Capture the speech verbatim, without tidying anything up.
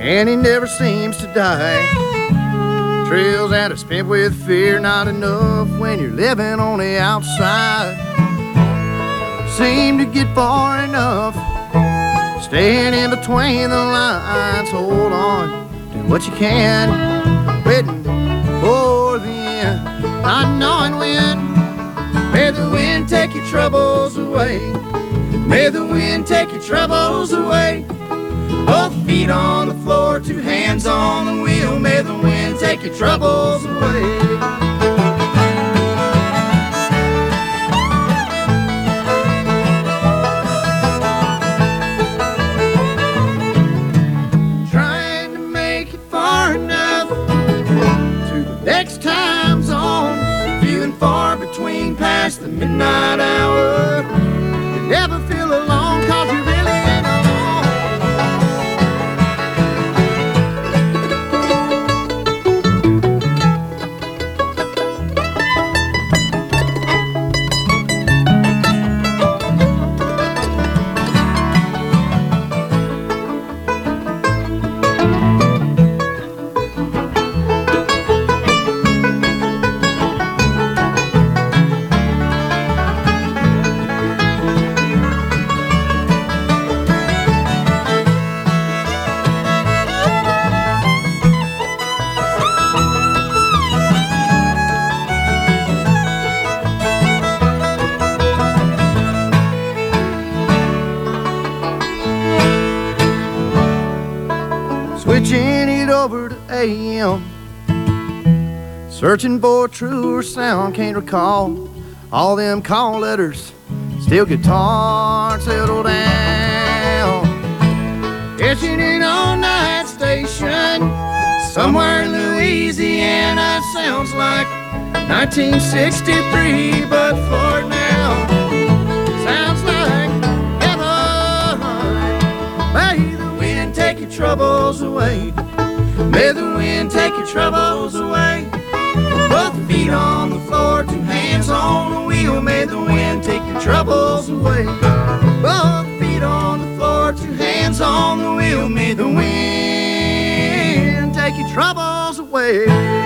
and he never seems to die. Trails that are spent with fear, not enough when you're living on the outside. Seem to get far enough, staying in between the lines. Hold on, do what you can, waiting for the end, not knowing when. May the wind take your troubles away. May the wind take your troubles away. Both feet on the floor, two hands on the wheel. May the wind take your troubles away. Trying to make it far enough to the next time zone. Feeling far between past the midnight hour. You never feel alone, cause you really ain't switching it over to A M, searching for a truer sound, can't recall all them call letters, still guitar settle down. Itching an all-night station somewhere in Louisiana, sounds like nineteen sixty-three, but for now sounds like heaven. May the wind take your troubles away. May the wind take your troubles away. Both feet on the floor, two hands on the wheel. May the wind take your troubles away. Both feet on the floor, two hands on the wheel. May the wind take your troubles away.